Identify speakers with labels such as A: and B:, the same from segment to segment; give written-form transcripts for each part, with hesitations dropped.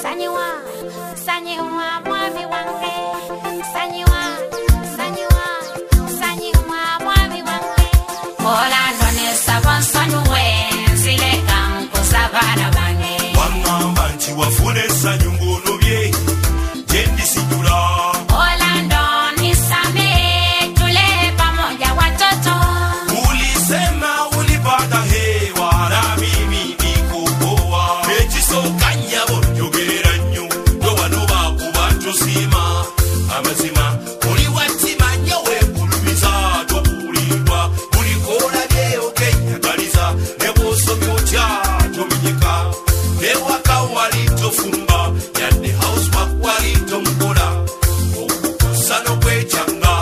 A: Sanyiwa mwami wange, sanyiwa mwami wange. Orlando nesaba nsanyuwe, nzileka nkosabana bange.
B: Wangamba nti wafune essanyu ng'olobye, gye ndisidula.
A: Orlando nisame, tule pamoja watoto.
B: Ulisema ulipata hewa na mimi niko poa. Ekisooka nnyabo njogera nnyo, gwe wano baakuba tosima. Amazima oli wattima nnyo weegulumiza tobuulirwa. Buli koolabye okenyagaliza, ne bw'osomye otya tomenyeka. Ewaka wali tofumba, yadde housework wali tomukola. Okukosa n'okwekyanga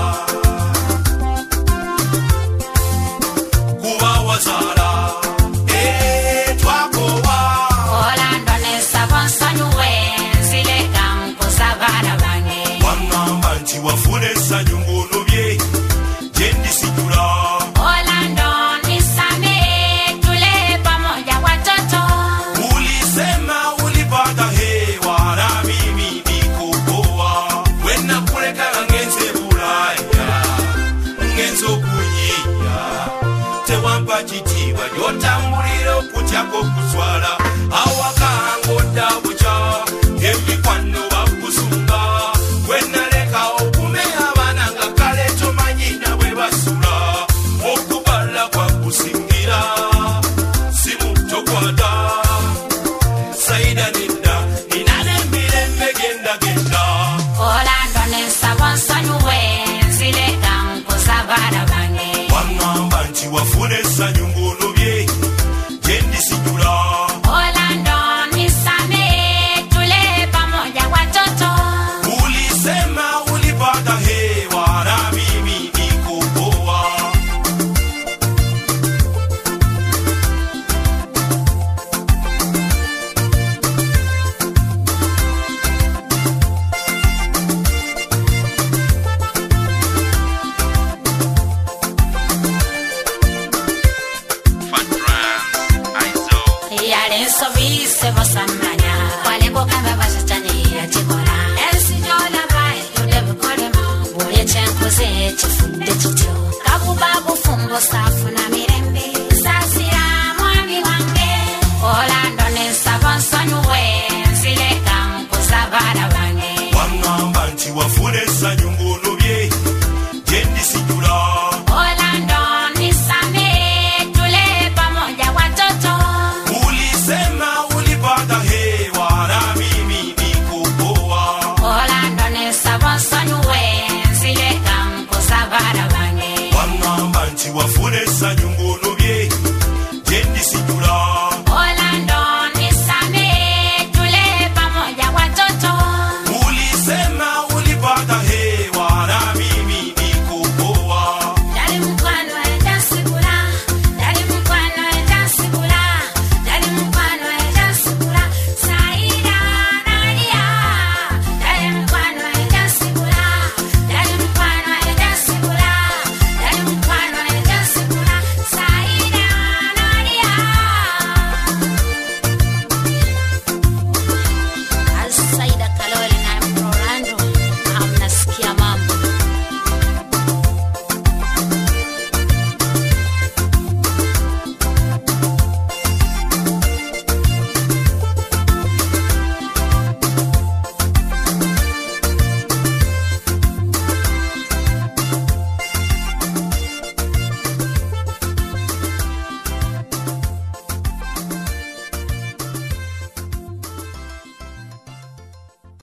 B: kuba wazaala twakowa.
A: Orlando nesaba nsanyuwe, nzileka nkosabana bange.
B: Wangamba nti wafuna essanyu ng'olobye, gye ndisidula.
A: Orlando nisame, tule pamoja watoto.
B: Ulisema ulipata hewa na mimi niko poa. Bwe nakuleka ngenze Bulaya, ngenze okunyiiya. Tewampa kitiibwa gy'otambulira okutyako okuswala.